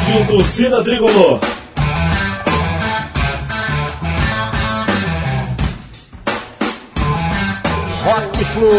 Rádio Torcida Tricolor. Rock Flu.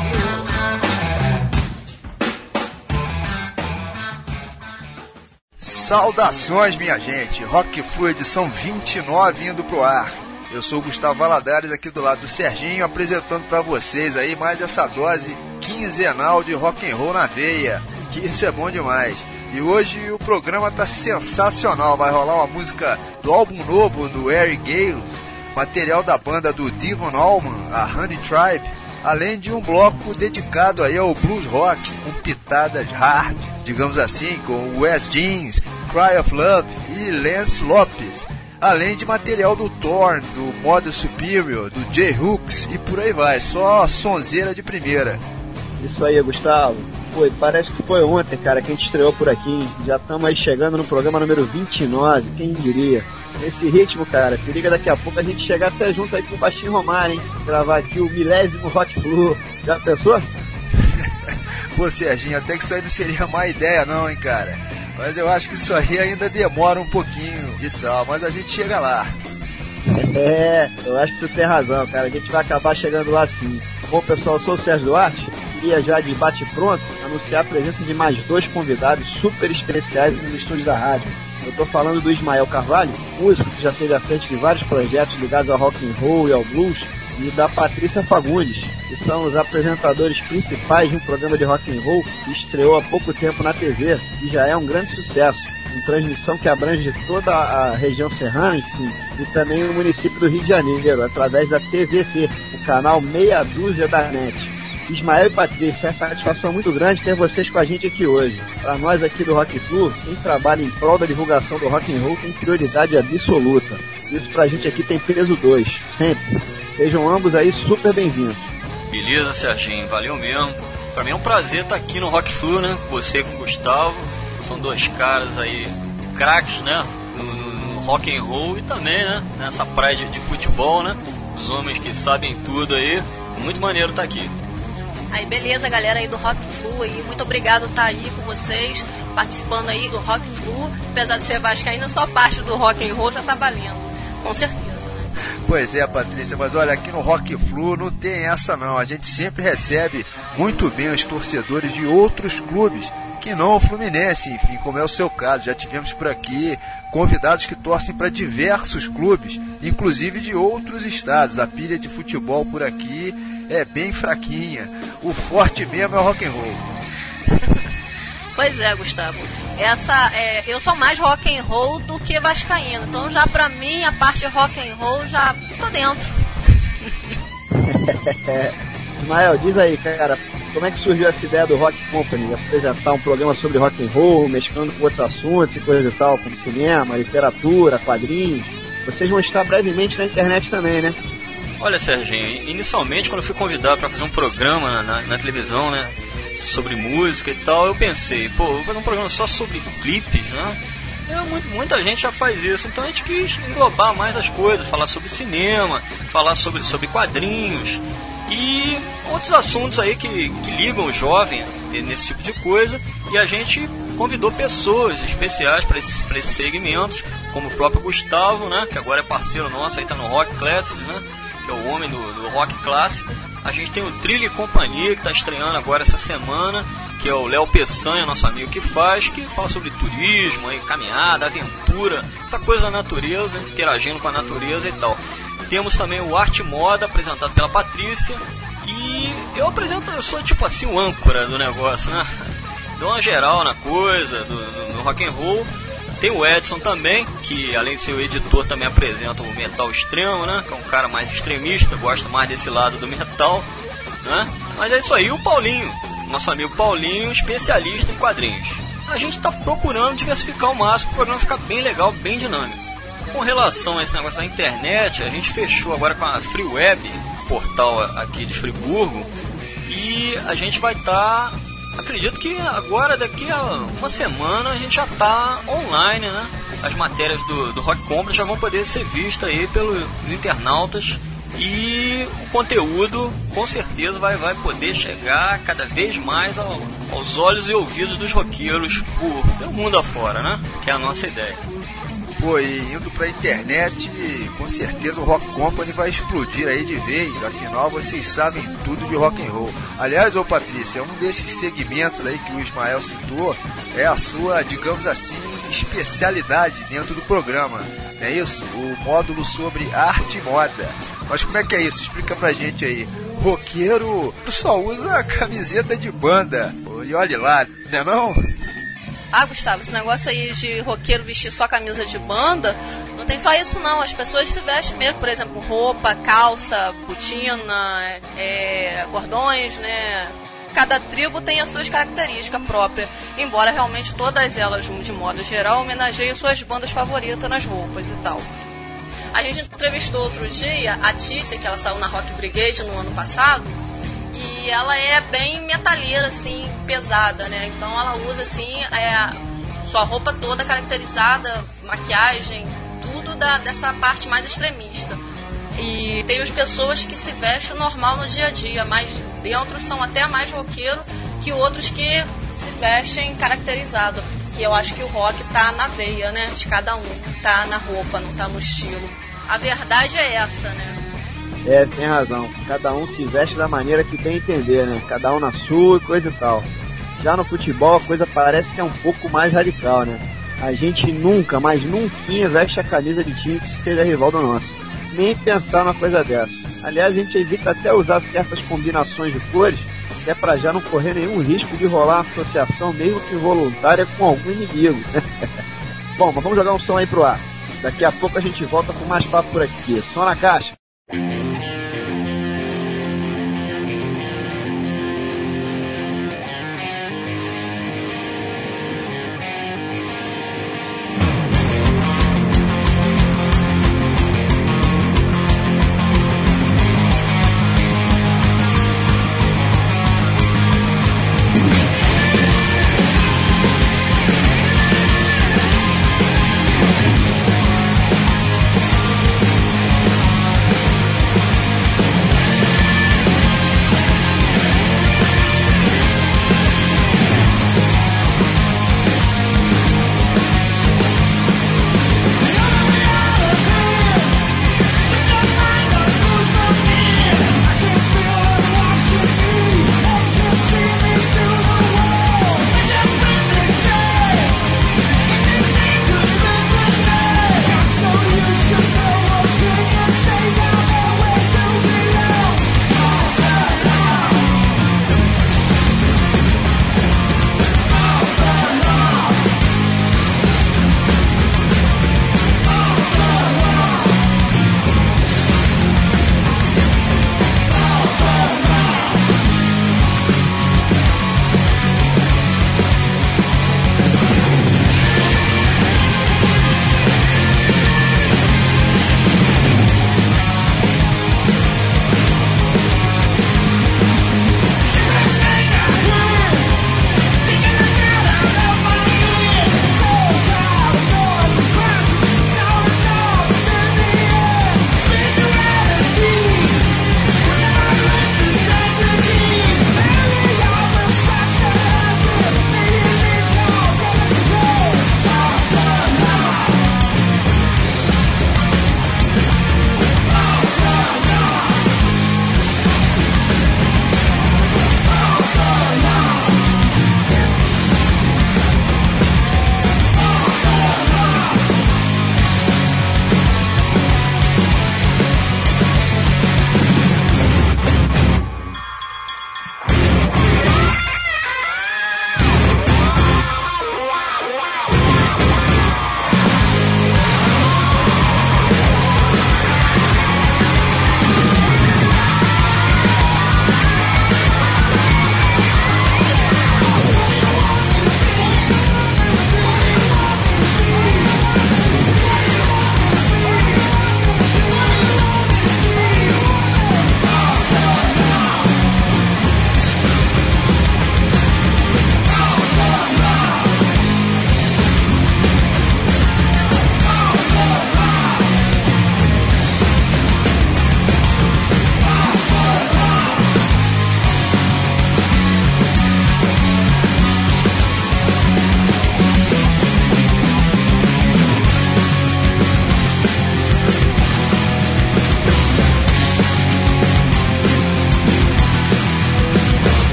Saudações, minha gente. Rock Flu edição 29 indo pro ar. Eu sou o Gustavo Valadares, aqui do lado do Serginho, apresentando para vocês aí mais essa dose quinzenal de rock and roll na veia, que isso é bom demais. E hoje o programa tá sensacional, vai rolar uma música do álbum novo do Eric Gales, material da banda do Devon Allman, a Honey Tribe, além de um bloco dedicado aí ao blues rock, com pitadas hard, digamos assim, com Wes Jeans, Cry of Love e Lance Lopes. Além de material do Thorn, do Mother Superior, do J-Hooks e por aí vai, só sonzeira de primeira. Isso aí, Gustavo. Parece que foi ontem, cara, que a gente estreou por aqui. Já estamos aí chegando no programa número 29, quem diria. Nesse ritmo, cara, se liga daqui a pouco a gente chegar até junto aí com o Baixinho Romário, hein? Gravar aqui o 1000º Rock Flu. Já pensou? Pô, Serginho, até que isso aí não seria má ideia não, hein, cara. Mas eu acho que isso aí ainda demora um pouquinho e tal, mas a gente chega lá. Eu acho que você tem razão, cara. A gente vai acabar chegando lá sim. Bom, pessoal, eu sou o Sérgio Duarte. Queria já de bate-pronto anunciar a presença de mais dois convidados super especiais nos estúdios da rádio. Eu tô falando do Ismael Carvalho, músico que já esteve à frente de vários projetos ligados ao rock and roll e ao blues, e da Patrícia Fagundes, que são os apresentadores principais de um programa de rock and roll que estreou há pouco tempo na TV e já é um grande sucesso, em transmissão que abrange toda a região serrana, enfim, e também o município do Rio de Janeiro, através da TVC, o canal Meia Dúzia da NET. Ismael e Patrícia, é uma satisfação muito grande ter vocês com a gente aqui hoje. Para nós aqui do Rock Flu, quem trabalha em prol da divulgação do rock and roll tem prioridade absoluta. Isso pra gente aqui tem peso 2, sempre. Sejam ambos aí super bem-vindos. Beleza, Serginho, valeu mesmo. Pra mim é um prazer estar aqui no Rock Flu, né? Você com o Gustavo, são dois caras aí, craques, né? No rock and roll e também, né? Nessa praia de futebol, né? Os homens que sabem tudo aí. Muito maneiro estar aqui. Aí, beleza, galera aí do Rock Flu aí, muito obrigado por estar aí com vocês, participando aí do Rock Flu, apesar de ser vascaína, só parte do rock and roll já tá valendo, com certeza, né? Pois é, Patrícia, mas olha, aqui no Rock Flu não tem essa não, a gente sempre recebe muito bem os torcedores de outros clubes, que não o Fluminense, enfim, como é o seu caso. Já tivemos por aqui convidados que torcem para diversos clubes, inclusive de outros estados. A pilha de futebol por aqui é bem fraquinha. O forte mesmo é o rock and roll. Pois é, Gustavo. Eu sou mais rock and roll do que vascaíno. Então já pra mim a parte rock and roll já tô dentro. Ismael, diz aí, cara, como é que surgiu essa ideia do Rock Company? Apresentar um programa sobre rock and roll, mesclando com outros assuntos e coisa e tal, como cinema, literatura, quadrinhos. Vocês vão estar brevemente na internet também, né? Olha, Serginho, inicialmente quando eu fui convidado para fazer um programa na televisão, né, sobre música e tal, eu pensei, vou fazer um programa só sobre clipes, né? Muita gente já faz isso, então a gente quis englobar mais as coisas, falar sobre cinema, falar sobre quadrinhos e outros assuntos aí que ligam o jovem nesse tipo de coisa, e a gente convidou pessoas especiais para esses segmentos, como o próprio Gustavo, né, que agora é parceiro nosso, aí tá no Rock Classics, né, que é o homem do rock clássico. A gente tem o Trilha e Companhia, que está estreando agora essa semana, que é o Léo Peçanha, nosso amigo que fala sobre turismo, aí, caminhada, aventura, essa coisa da natureza, interagindo com a natureza e tal. Temos também o Arte Moda, apresentado pela Patrícia, e eu sou tipo assim o âncora do negócio, né? Dou uma geral na coisa, no rock and roll. Tem o Edson também, que além de ser o editor também apresenta o Metal Extremo, né? Que é um cara mais extremista, gosta mais desse lado do metal, né? Mas é isso aí, o Paulinho, nosso amigo Paulinho, especialista em quadrinhos. A gente está procurando diversificar ao máximo, o programa ficar bem legal, bem dinâmico. Com relação a esse negócio da internet, a gente fechou agora com a Free Web, portal aqui de Friburgo, e a gente vai estar... Acredito que agora, daqui a uma semana, a gente já está online, né? As matérias do Rock Company já vão poder ser vistas aí pelos internautas E o conteúdo com certeza vai poder chegar cada vez mais aos olhos e ouvidos dos roqueiros pelo mundo afora, né? Que é a nossa ideia. Pô, e indo pra internet, com certeza o Rock Company vai explodir aí de vez. Afinal, vocês sabem tudo de rock and roll. Aliás, ô Patrícia, um desses segmentos aí que o Ismael citou é a sua, digamos assim, especialidade dentro do programa. Não é isso? O módulo sobre arte e moda. Mas como é que é isso? Explica pra gente aí. Roqueiro só usa camiseta de banda. E olhe lá, não é não? Ah, Gustavo, esse negócio aí de roqueiro vestir só camisa de banda, não tem só isso não, as pessoas se vestem mesmo, por exemplo, roupa, calça, botina, cordões, né? Cada tribo tem as suas características próprias, embora realmente todas elas, de modo geral, homenageiem suas bandas favoritas nas roupas e tal. A gente entrevistou outro dia a Tícia, que ela saiu na Rock Brigade no ano passado, e ela é bem metaleira, assim, pesada, né? Então ela usa, assim, sua roupa toda caracterizada, maquiagem, tudo dessa parte mais extremista. E tem as pessoas que se vestem normal no dia a dia, mas dentro são até mais roqueiro que outros que se vestem caracterizado. Que eu acho que o rock tá na veia, né? De cada um, tá na roupa, não tá no estilo. A verdade é essa, né? Tem razão. Cada um se veste da maneira que bem entender, né? Cada um na sua e coisa e tal. Já no futebol a coisa parece que é um pouco mais radical, né? A gente nunca, mas nunca veste a camisa de time que seja rival do nosso. Nem pensar numa coisa dessa. Aliás, a gente evita até usar certas combinações de cores, que é pra já não correr nenhum risco de rolar uma associação, mesmo que voluntária, com algum inimigo. Bom, mas vamos jogar um som aí pro ar. Daqui a pouco a gente volta com mais papo por aqui. Som na caixa.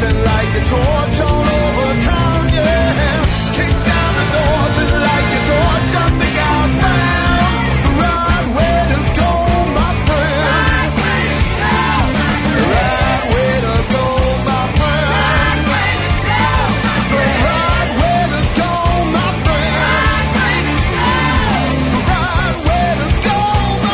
dancing like a torch all over town, yeah. Kick down the doors and light your torch. Something I found, the right way to go, my friend. The right way to go, my friend. The right way to go, my friend. The right way to go, my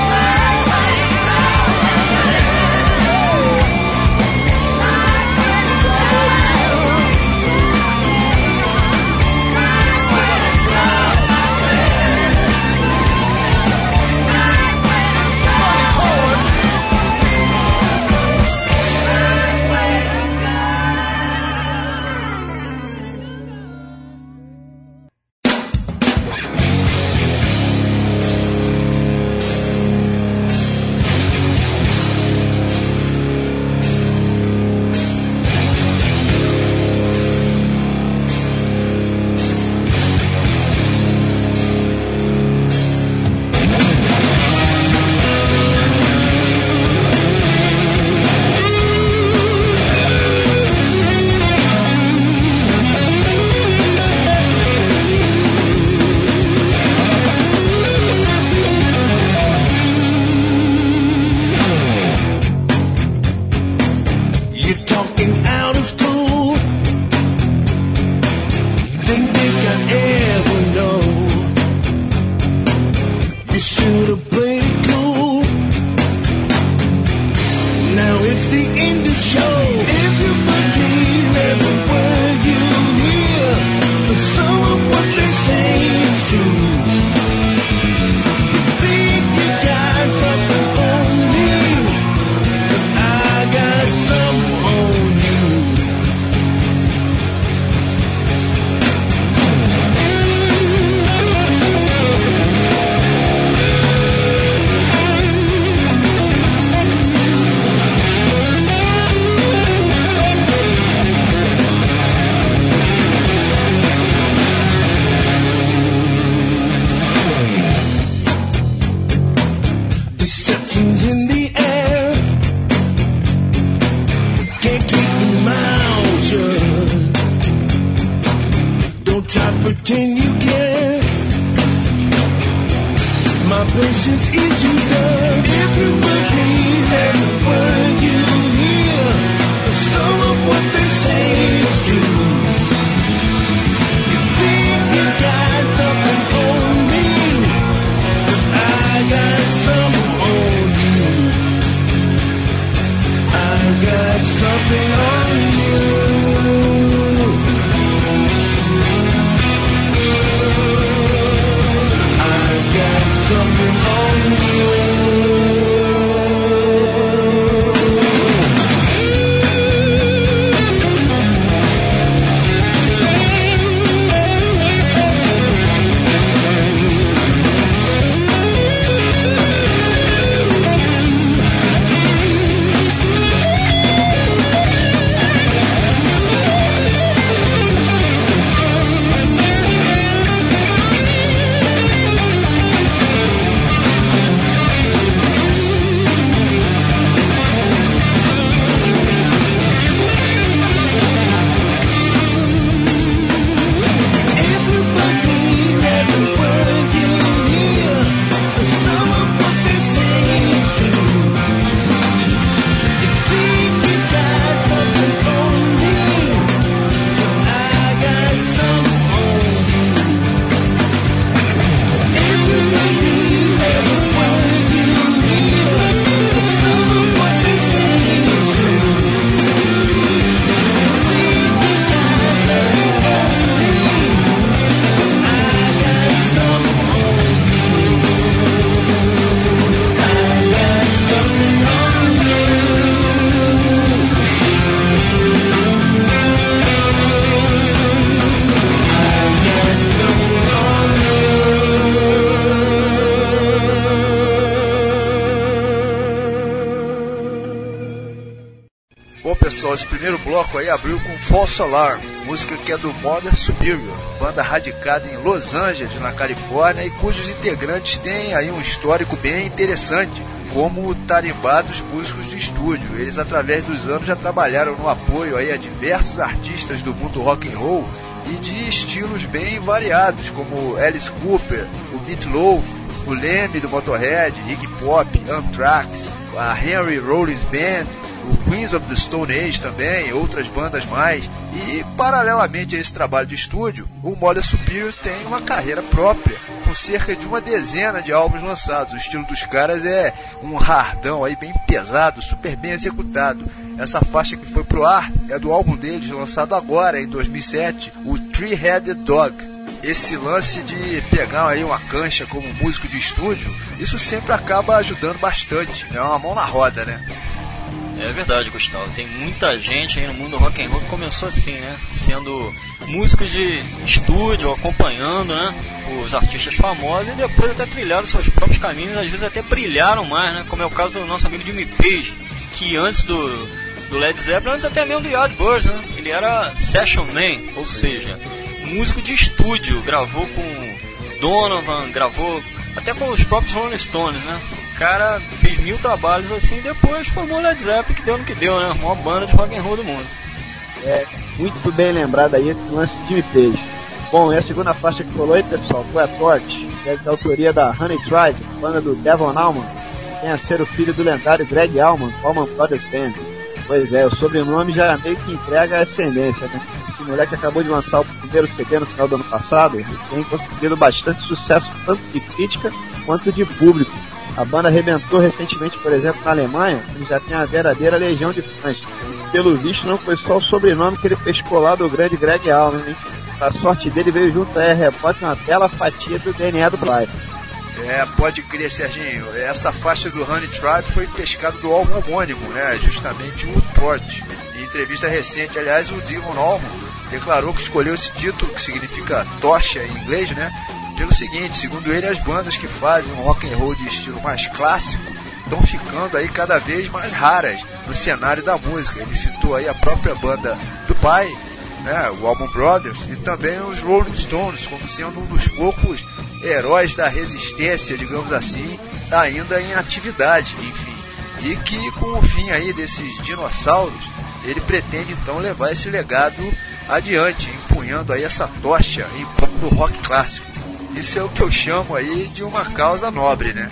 pessoal, esse primeiro bloco aí abriu com False Alarm, música que é do Mother Superior, banda radicada em Los Angeles, na Califórnia, e cujos integrantes têm aí um histórico bem interessante, como tarimbados músicos de estúdio. Eles, através dos anos, já trabalharam no apoio aí a diversos artistas do mundo rock and roll e de estilos bem variados, como Alice Cooper, o Meat Loaf, o Lemmy do Motorhead, Iggy Pop, Anthrax, a Henry Rollins Band, o Queens of the Stone Age também, outras bandas mais. E, paralelamente a esse trabalho de estúdio, o Motley Superior tem uma carreira própria, com cerca de uma dezena de álbuns lançados. O estilo dos caras é um hardão aí bem pesado, super bem executado. Essa faixa que foi pro ar é do álbum deles, lançado agora, em 2007, o Three-Headed Dog. Esse lance de pegar aí uma cancha como músico de estúdio, isso sempre acaba ajudando bastante. É uma mão na roda, né? É verdade, Gustavo. Tem muita gente aí no mundo rock and roll que começou assim, né? Sendo músicos de estúdio, acompanhando, né? Os artistas famosos e depois até trilharam seus próprios caminhos, às vezes até brilharam mais, né? Como é o caso do nosso amigo Jimmy Page, que antes do Led Zeppelin, antes até mesmo do Yardbirds, né? Ele era session man, ou seja, músico de estúdio, gravou com Donovan, gravou até com os próprios Rolling Stones, né? O cara fez 1000 trabalhos assim e depois formou Led Zeppelin, que deu no que deu, né? A maior banda de rock and roll do mundo. É, muito bem lembrado aí esse lance de Jimmy Page. Bom, e a segunda faixa que rolou aí, pessoal, foi a Torch, que é da autoria da Honey Tribe, banda do Devon Allman, que tem a ser o filho do lendário Greg Allman, Allman Brothers Band. Pois é, o sobrenome já meio que entrega a ascendência, né? Esse moleque acabou de lançar o primeiro CD no final do ano passado e tem conseguido bastante sucesso, tanto de crítica quanto de público. A banda arrebentou recentemente, por exemplo, na Alemanha, ele já tem a verdadeira legião de fãs. Pelo visto, não foi só o sobrenome que ele pescou lá do grande Greg Allman, hein? A sorte dele veio junto a rebote uma bela fatia do DNA do Brian. É, pode crer, Serginho. Essa faixa do Honey Tribe foi pescada do álbum homônimo, né? Justamente o Torch. Em entrevista recente, aliás, o Devon Allman declarou que escolheu esse título, que significa tocha em inglês, né? Pelo seguinte, segundo ele, as bandas que fazem um rock and roll de estilo mais clássico estão ficando aí cada vez mais raras no cenário da música. Ele citou aí a própria banda do pai, né, o Allman Brothers, e também os Rolling Stones, como sendo um dos poucos heróis da resistência, digamos assim, ainda em atividade, enfim. E que com o fim aí desses dinossauros, ele pretende então levar esse legado adiante, empunhando aí essa tocha em prol do rock clássico. Isso é o que eu chamo aí de uma causa nobre, né?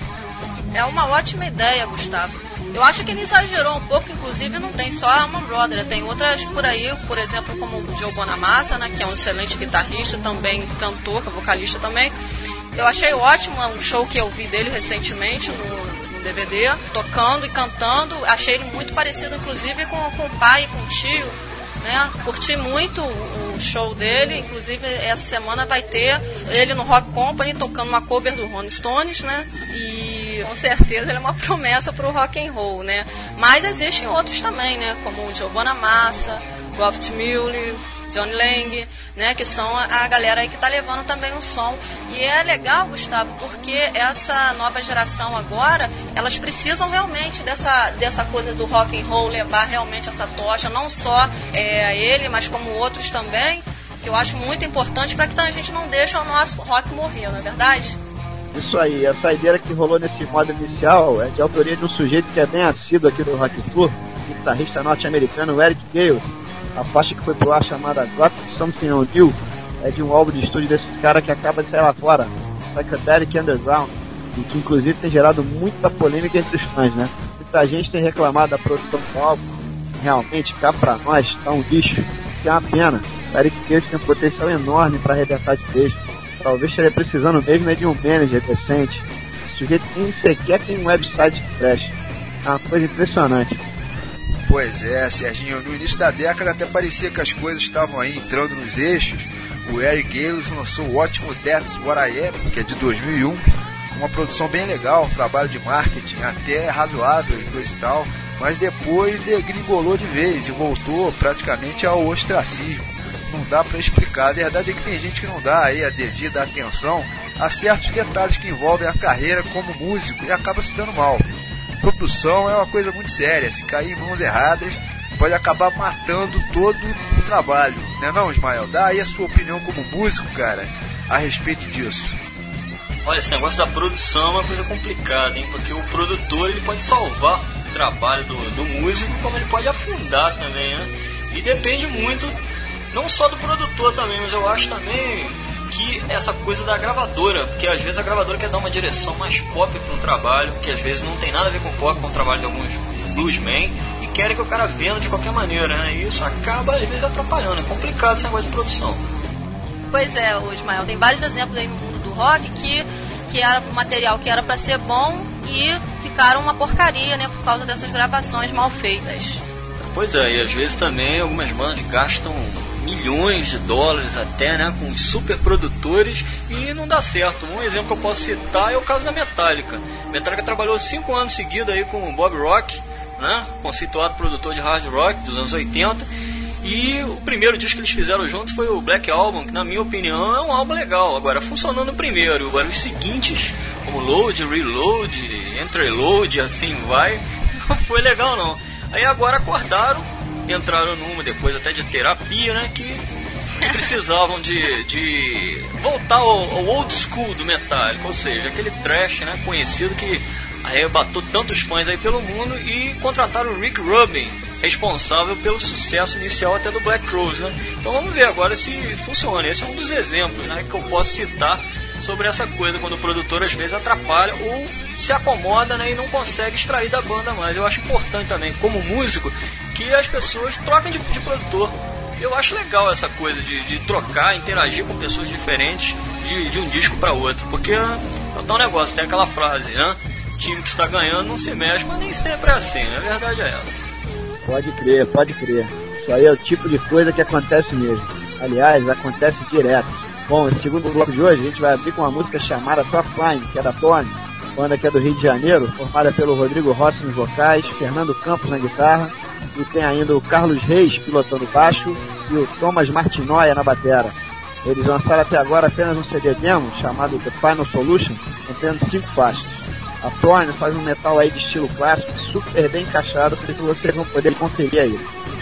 É uma ótima ideia, Gustavo. Eu acho que ele exagerou um pouco, inclusive não tem só a Allman Brothers, tem outras por aí, por exemplo, como o Joe Bonamassa, né, que é um excelente guitarrista, também cantor, vocalista também. Eu achei ótimo um show que eu vi dele recentemente no DVD, tocando e cantando. Achei ele muito parecido, inclusive, com o pai e com o tio, né? Curti muito o show dele, inclusive essa semana vai ter ele no Rock Company tocando uma cover do Rolling Stones, né? E com certeza ele é uma promessa para o rock and roll, né? Mas existem outros também, né? Como o Joe Bonamassa, Goffert Mule, John Lang, né, que são a galera aí que está levando também o som. E é legal, Gustavo, porque essa nova geração agora, elas precisam realmente dessa coisa do rock and roll, levar realmente essa tocha, não só ele, mas como outros também, que eu acho muito importante para que a gente não deixe o nosso rock morrer, não é verdade? Isso aí, a saideira que rolou nesse modo inicial é de autoria de um sujeito que é bem assíduo aqui do Rock Tour, o guitarrista norte-americano Eric Gales. A faixa que foi pro ar chamada Got Something On You é de um álbum de estúdio desse cara que acaba de sair lá fora, Psychedelic Underground, e que inclusive tem gerado muita polêmica entre os fãs, né? Muita gente tem reclamado da produção do álbum, realmente cá pra nós tá um lixo, que é uma pena. O Eric Gales tem um potencial enorme para arrebentar de vez. Talvez estaria precisando mesmo de um manager decente. O sujeito nem sequer tem um website que preste. É uma coisa impressionante. Pois é, Serginho, no início da década até parecia que as coisas estavam aí entrando nos eixos. O Eric Gales lançou o ótimo That's What I Am, que é de 2001, uma produção bem legal, um trabalho de marketing até razoável e coisa e tal, mas depois degringolou de vez e voltou praticamente ao ostracismo. Não dá para explicar, a verdade é que tem gente que não dá aí a devida atenção a certos detalhes que envolvem a carreira como músico e acaba se dando mal. Produção é uma coisa muito séria, se cair em mãos erradas pode acabar matando todo o trabalho, né não, Ismael? Dá aí a sua opinião como músico, cara, a respeito disso. Olha, esse negócio da produção é uma coisa complicada, hein? Porque o produtor, ele pode salvar o trabalho do músico, como ele pode afundar também, né? E depende muito, não só do produtor também, mas eu acho também que essa coisa da gravadora, porque às vezes a gravadora quer dar uma direção mais pop para um trabalho, que às vezes não tem nada a ver com pop, com o trabalho de alguns bluesmen, e querem que o cara venda de qualquer maneira, né? E isso acaba às vezes atrapalhando, é complicado esse negócio de produção. Pois é, Ismael, tem vários exemplos aí no mundo do rock que era material que era para ser bom e ficaram uma porcaria, né, por causa dessas gravações mal feitas. Pois é, e às vezes também algumas bandas gastam milhões de dólares até, né, com super produtores e não dá certo. Um exemplo que eu posso citar é o caso da Metallica. Metallica trabalhou 5 anos seguidos aí com o Bob Rock, né, conceituado produtor de hard rock dos anos 80. E o primeiro disco que eles fizeram juntos foi o Black Album, que na minha opinião é um álbum legal. Agora, funcionando o primeiro, agora os seguintes, como Load, Reload, Entreload, assim vai, não foi legal não. Aí agora acordaram, entraram numa, depois até de terapia, né, que precisavam de voltar ao old school do Metallica, ou seja, aquele thrash, né, conhecido que arrebatou tantos fãs aí pelo mundo, e contrataram o Rick Rubin, responsável pelo sucesso inicial até do Black Crowes, né? Então vamos ver agora se funciona. Esse é um dos exemplos, né, que eu posso citar sobre essa coisa, quando o produtor às vezes atrapalha ou se acomoda, né, e não consegue extrair da banda mais. Eu acho importante também, como músico, que as pessoas troquem de produtor. Eu acho legal essa coisa de trocar, interagir com pessoas diferentes de um disco para outro, porque é um negócio, tem aquela frase, né? Time que está ganhando não se mexe, mas nem sempre é assim, né? A verdade é essa. Pode crer, pode crer. Isso aí é o tipo de coisa que acontece mesmo. Aliás, acontece direto. Bom, esse segundo bloco de hoje a gente vai abrir com uma música chamada Top Line, que é da Tony, banda que é do Rio de Janeiro, formada pelo Rodrigo Rossi nos vocais, Fernando Campos na guitarra, e tem ainda o Carlos Reis pilotando baixo e o Thomas Martinoia na batera. Eles lançaram até agora apenas um CD demo chamado The Final Solution, contendo 5 faixas. A Thorn faz um metal aí de estilo clássico, super bem encaixado, por isso vocês vão poder conferir aí.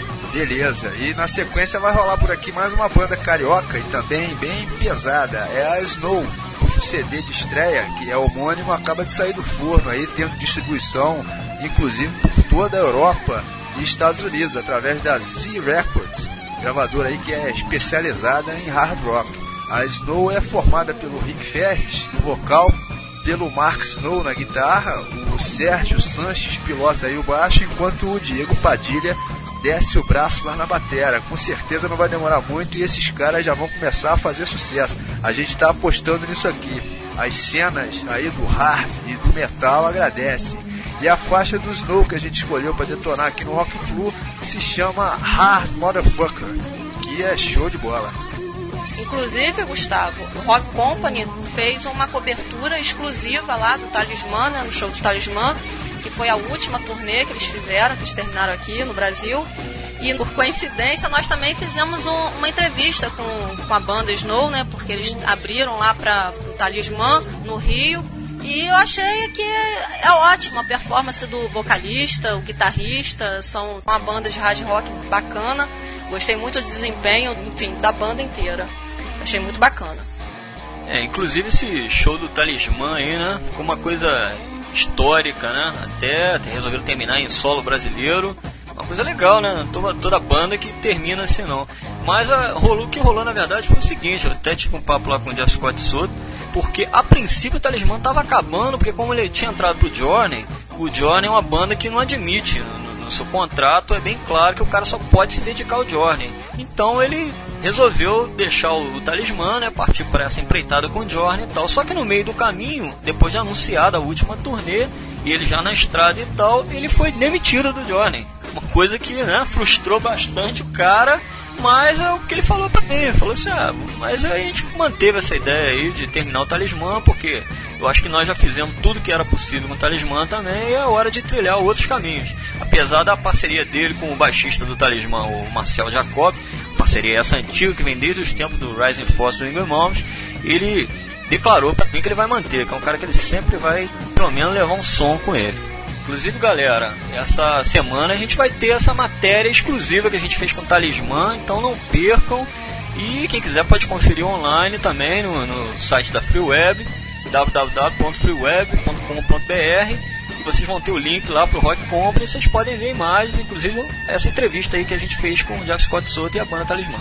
Beleza, e na sequência vai rolar por aqui mais uma banda carioca e também bem pesada, é a Snow, cujo CD de estreia, que é homônimo, acaba de sair do forno aí, tendo distribuição, inclusive por toda a Europa e Estados Unidos, através da Z Records, gravadora aí que é especializada em hard rock. A Snow é formada pelo Rick Ferris no vocal, pelo Mark Snow na guitarra, o Sérgio Sanches pilota aí o baixo, enquanto o Diego Padilha desce o braço lá na batera. Com certeza não vai demorar muito e esses caras já vão começar a fazer sucesso. A gente está apostando nisso aqui. As cenas aí do hard e do metal agradecem. E a faixa do Snow que a gente escolheu para detonar aqui no Rock Flu se chama Hard Motherfucker, que é show de bola. Inclusive, Gustavo, o Rock Company fez uma cobertura exclusiva lá do Talismã, né, no show do Talismã, que foi a última turnê que eles fizeram, que eles terminaram aqui no Brasil. E por coincidência nós também fizemos uma entrevista com a banda Snow, né, porque eles abriram lá para o Talismã no Rio. E eu achei que é ótima a performance do vocalista, o guitarrista, são uma banda de hard rock bacana. Gostei muito do desempenho, enfim, da banda inteira. Achei muito bacana. Inclusive esse show do Talismã aí, né? Ficou uma coisa histórica, né? Até resolveram terminar em solo brasileiro. Uma coisa legal, né? Toda banda que termina assim não. Mas o que rolou na verdade foi o seguinte, eu até tive um papo lá com o Jeff Scott Soto, porque a princípio o Talismã estava acabando, porque como ele tinha entrado pro Journey, o Journey é uma banda que não admite, no seu contrato é bem claro que o cara só pode se dedicar ao Journey. Então ele resolveu deixar o Talismã, né, partir para essa empreitada com o Journey e tal. Só que no meio do caminho, depois de anunciada a última turnê, e ele já na estrada e tal, ele foi demitido do Journey. Uma coisa que, né, frustrou bastante o cara, mas é o que ele falou pra mim. Ele falou assim, mas a gente manteve essa ideia aí de terminar o Talismã, porque eu acho que nós já fizemos tudo que era possível com o Talismã também, e é hora de trilhar outros caminhos. Apesar da parceria dele com o baixista do Talismã, o Marcel Jacob, parceria essa antiga que vem desde os tempos do Rising Force do Ingrid Malmsteen, ele declarou pra mim que ele vai manter, que é um cara que ele sempre vai, pelo menos, levar um som com ele. Inclusive, galera, essa semana a gente vai ter essa matéria exclusiva que a gente fez com o Talismã, então não percam. E quem quiser pode conferir online também no site da Free Web. www.freeweb.com.br, e vocês vão ter o link lá pro Rock Company, e vocês podem ver imagens, inclusive essa entrevista aí que a gente fez com o Jack Scott Soto e a banda Talismã.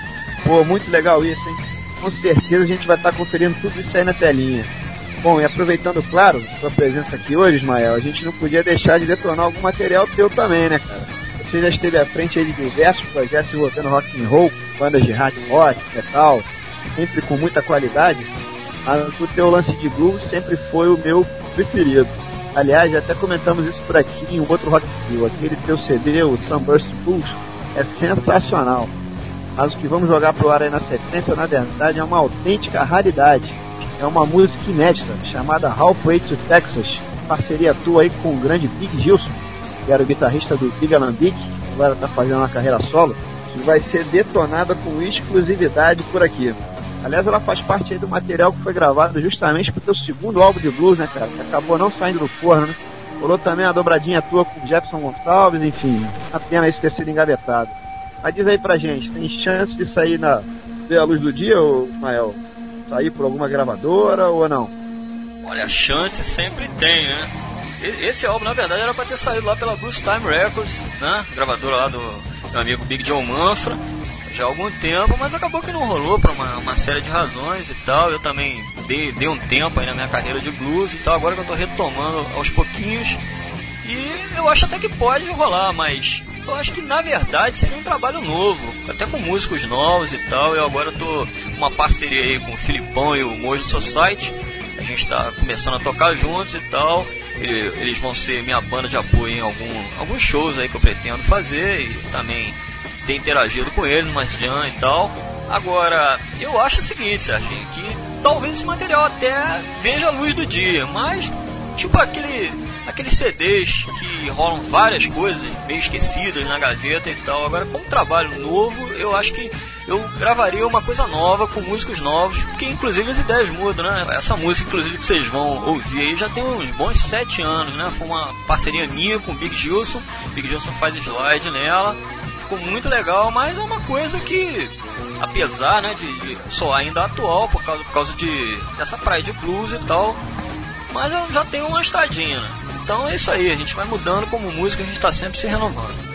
Pô, muito legal isso, hein? Com certeza a gente vai estar conferindo tudo isso aí na telinha. Bom, e aproveitando, claro, sua presença aqui hoje, Ismael, a gente não podia deixar de detonar algum material teu também, né, cara? Você já esteve à frente aí de diversos projetos envolvendo rock and roll, bandas de hard rock, metal, sempre com muita qualidade, mas o teu lance de blues sempre foi o meu preferido. Aliás, até comentamos isso por aqui em um outro Rock Frio. Aquele teu CD, o Sunburst Blues, é sensacional. Mas o que vamos jogar pro ar aí na sequência, na verdade, é uma autêntica raridade. É uma música inédita, chamada Halfway to Texas, parceria tua aí com o grande Big Gilson, que era o guitarrista do Big Alambique, que agora está fazendo uma carreira solo, que vai ser detonada com exclusividade por aqui. Aliás, ela faz parte aí do material que foi gravado justamente pro teu segundo álbum de blues, né, cara? Que acabou não saindo do forno, né? Rolou também a dobradinha tua com o Jefferson Gonçalves, enfim, a pena isso ter sido engavetado. Mas diz aí pra gente, tem chance de sair ver a luz do dia, ou, Ismael? Sair por alguma gravadora ou não? Olha, chance sempre tem, né? Esse álbum, na verdade, era pra ter saído lá pela Blues Time Records, né? Gravadora lá do meu amigo Big John Manfra, já há algum tempo, mas acabou que não rolou por uma série de razões e tal. Eu também dei um tempo aí na minha carreira de blues e tal, agora que eu tô retomando aos pouquinhos. E eu acho até que pode rolar, mas eu acho que na verdade seria um trabalho novo, até com músicos novos e tal. Eu agora tô com uma parceria aí com o Filipão e o Mojo Society. A gente tá começando a tocar juntos e tal. Eles vão ser minha banda de apoio em alguns shows aí que eu pretendo fazer, e também ter interagido com eles, mais jam e tal. Agora, eu acho o seguinte, Serginho, que talvez esse material até veja a luz do dia, mas tipo aqueles CDs que rolam várias coisas meio esquecidas na gaveta e tal. Agora, com um trabalho novo, eu acho que eu gravaria uma coisa nova, com músicos novos, porque inclusive as ideias mudam, né? Essa música, inclusive, que vocês vão ouvir aí, já tem uns bons 7 anos, né? Foi uma parceria minha com o Big Gilson. Big Gilson faz slide nela, ficou muito legal, mas é uma coisa que, apesar, né, de soar ainda atual, por causa dessa praia de blues e tal, mas eu já tenho uma estradinha, né? Então é isso aí, a gente vai mudando como música, a gente tá sempre se renovando.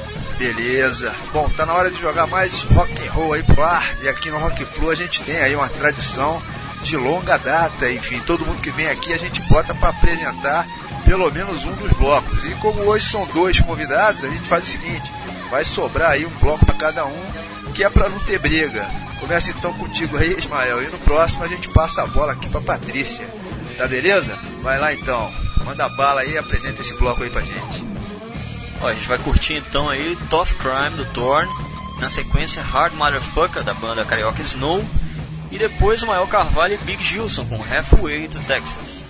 Beleza. Bom, tá na hora de jogar mais rock and roll aí pro ar. E aqui no Rock Flu a gente tem aí uma tradição de longa data. Enfim, todo mundo que vem aqui a gente bota para apresentar pelo menos um dos blocos. E como hoje são 2 convidados, a gente faz o seguinte: vai sobrar aí um bloco para cada um, que é para não ter briga. Começa então contigo aí, Ismael, e no próximo a gente passa a bola aqui para Patrícia. Tá beleza? Vai lá então, manda bala aí e apresenta esse bloco aí pra gente. Ó, a gente vai curtir então aí Tough Crime do Thorn, na sequência Hard Motherfucker da banda carioca Snow, e depois o Mael Carvalho e Big Gilson com Halfway to Texas.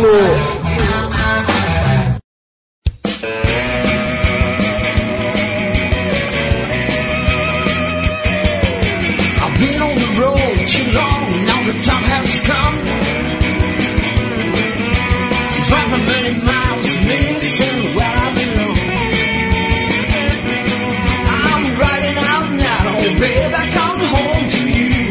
I've been on the road too long, now the time has come. Driving many miles, missing where I belong. I'm riding out now, baby, come home to you.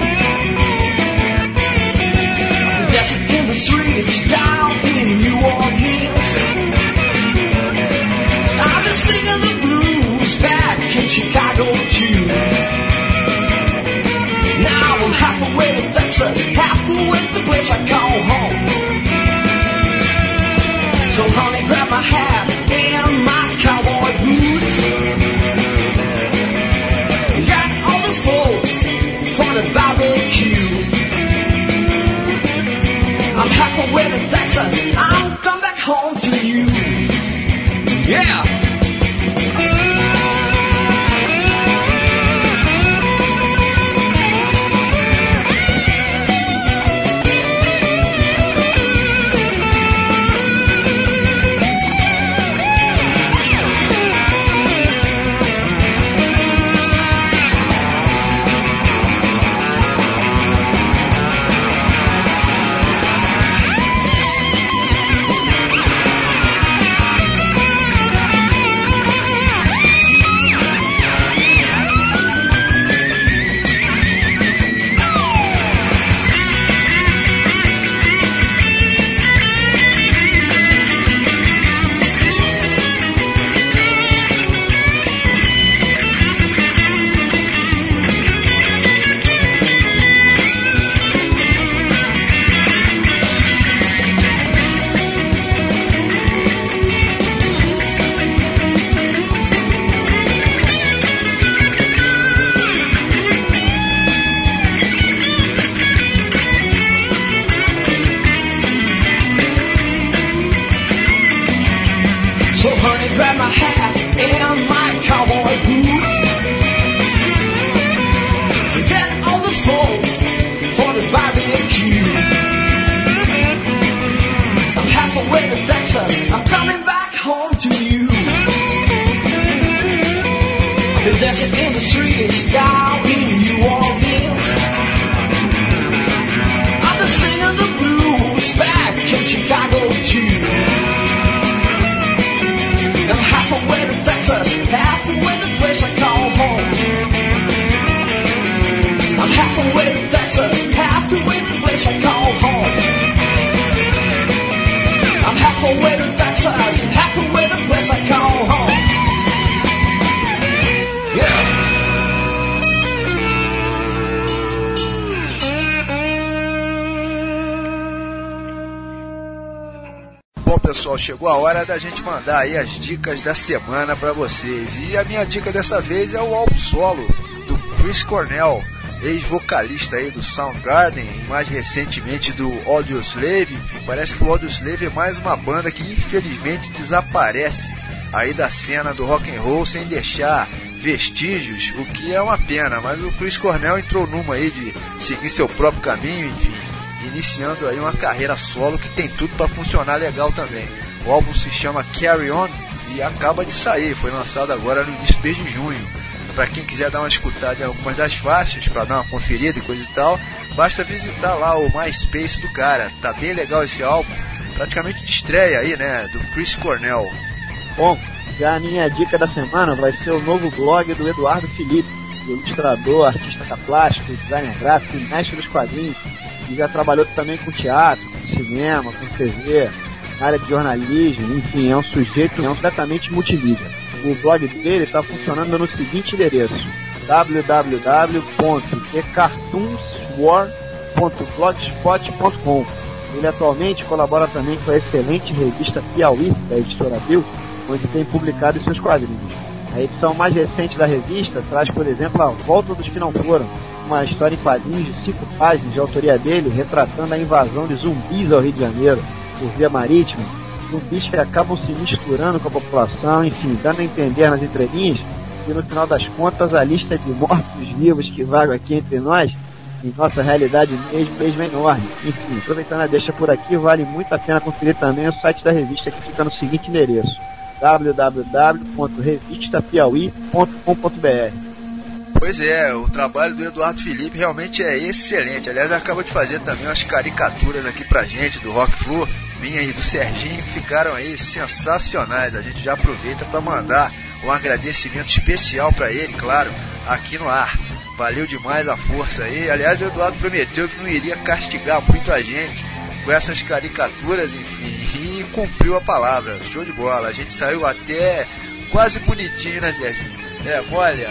Dancing in the streets down in New Orleans. I've been singing the blues back in Chicago too. Now I'm halfway to Texas, halfway to the place I call home. So honey, grab my hat and my cowboy boots. Got all the folks for the barbecue. I'm halfway to Texas, I'll come back home to you. Yeah! Grab my hat and my cowboy boots. Get all the folks for the barbecue. I'm halfway to Texas, I'm coming back home to you. I've been dancing in the streets down in New Orleans. I've been singing the blues back in Chicago too. I'm halfway to Texas, halfway to the place I call home. I'm halfway to Texas, halfway to the place I call home. I'm halfway to Texas, halfway to the place I call home. Yeah. Bom, pessoal, chegou a hora da gente mandar aí as dicas da semana pra vocês. E a minha dica dessa vez é o álbum solo do Chris Cornell, ex-vocalista aí do Soundgarden e mais recentemente do Audioslave. Enfim, parece que o Audioslave é mais uma banda que infelizmente desaparece aí da cena do rock and roll sem deixar vestígios, o que é uma pena. Mas o Chris Cornell entrou numa aí de seguir seu próprio caminho, enfim, iniciando aí uma carreira solo que tem tudo para funcionar legal também. O álbum se chama Carry On e acaba de sair, foi lançado agora no início do mês de junho. Para quem quiser dar uma escutada em algumas das faixas, para dar uma conferida e coisa e tal, basta visitar lá o MySpace do cara. Tá bem legal esse álbum, praticamente de estreia aí, né, do Chris Cornell. Bom, já a minha dica da semana vai ser o novo blog do Eduardo Felipe, ilustrador, artista plástico, designer gráfico, mestre dos quadrinhos, e já trabalhou também com teatro, com cinema, com TV, na área de jornalismo, enfim, é um sujeito completamente multimídia. O blog dele está funcionando no seguinte endereço: www.thecartoonswar.blogspot.com. Ele atualmente colabora também com a excelente revista Piauí, da editora Bill, onde tem publicado seus quadrinhos. A edição mais recente da revista traz, por exemplo, A Volta dos Que Não Foram, uma história em quadrinhos de 5 páginas de autoria dele, retratando a invasão de zumbis ao Rio de Janeiro por via marítima. Zumbis que acabam se misturando com a população, enfim, dando a entender nas entrelinhas que no final das contas a lista de mortos-vivos que vaga aqui entre nós em nossa realidade mesmo é enorme. Enfim, aproveitando a deixa por aqui, vale muito a pena conferir também o site da revista, que fica no seguinte endereço: www.revistapiauí.com.br. Pois é, o trabalho do Eduardo Felipe realmente é excelente. Aliás, ele acaba de fazer também umas caricaturas aqui pra gente do Rock Flu, minha e do Serginho, que ficaram aí sensacionais. A gente já aproveita para mandar um agradecimento especial para ele, claro, aqui no ar. Valeu demais a força aí. Aliás, o Eduardo prometeu que não iria castigar muito a gente com essas caricaturas, enfim, e cumpriu a palavra. Show de bola. A gente saiu até quase bonitinho, né, Serginho? Olha...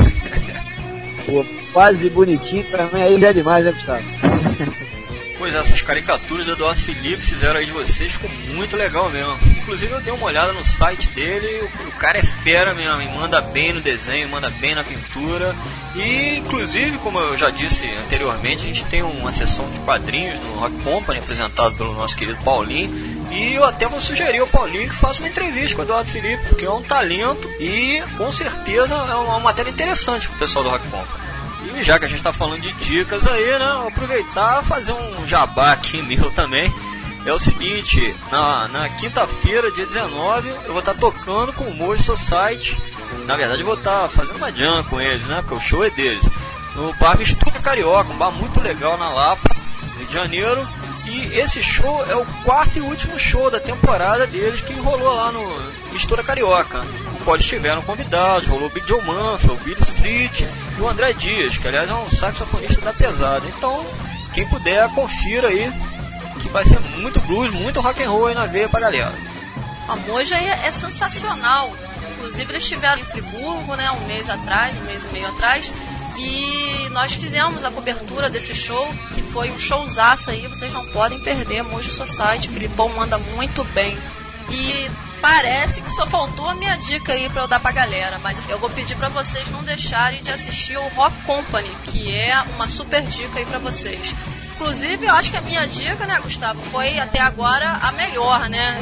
Pô, quase bonitinho também aí já é demais, né, Gustavo? Pois é, essas caricaturas do Eduardo Felipe fizeram aí de vocês, ficou muito legal mesmo. Inclusive eu dei uma olhada no site dele, o cara é fera mesmo, e manda bem no desenho, manda bem na pintura. E inclusive, como eu já disse anteriormente, a gente tem uma sessão de quadrinhos no Rock Company, apresentado pelo nosso querido Paulinho. E eu até vou sugerir ao Paulinho que faça uma entrevista com o Eduardo Felipe, porque é um talento e com certeza é uma matéria interessante pro pessoal do Rock Company. E já que a gente está falando de dicas aí, né, vou aproveitar e fazer um jabá aqui meu também. É o seguinte, na quinta-feira, dia 19, eu vou estar tocando com o Mojo Society. Na verdade, eu vou estar fazendo uma jam com eles, né, porque o show é deles. No bar Mistura Carioca, um bar muito legal na Lapa, Rio de Janeiro. E esse show é o quarto e último show da temporada deles, que rolou lá no Mistura Carioca. No qual estiveram convidados, rolou o Big Joe Manfred, o Billy Street e o André Dias, que aliás é um saxofonista da pesada. Então, quem puder, confira aí, que vai ser muito blues, muito rock and roll aí na veia pra galera. A Moja é sensacional. Inclusive eles estiveram em Friburgo, né, um mês e meio atrás. E nós fizemos a cobertura desse show, que foi um showzaço aí, vocês não podem perder. Mojo Society, o Filipão manda muito bem. E parece que só faltou a minha dica aí pra eu dar pra galera, mas eu vou pedir pra vocês não deixarem de assistir o Rock Company, que é uma super dica aí pra vocês. Inclusive, eu acho que a minha dica, né, Gustavo, foi até agora a melhor, né?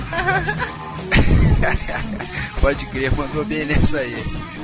Pode crer, mandou bem nessa aí.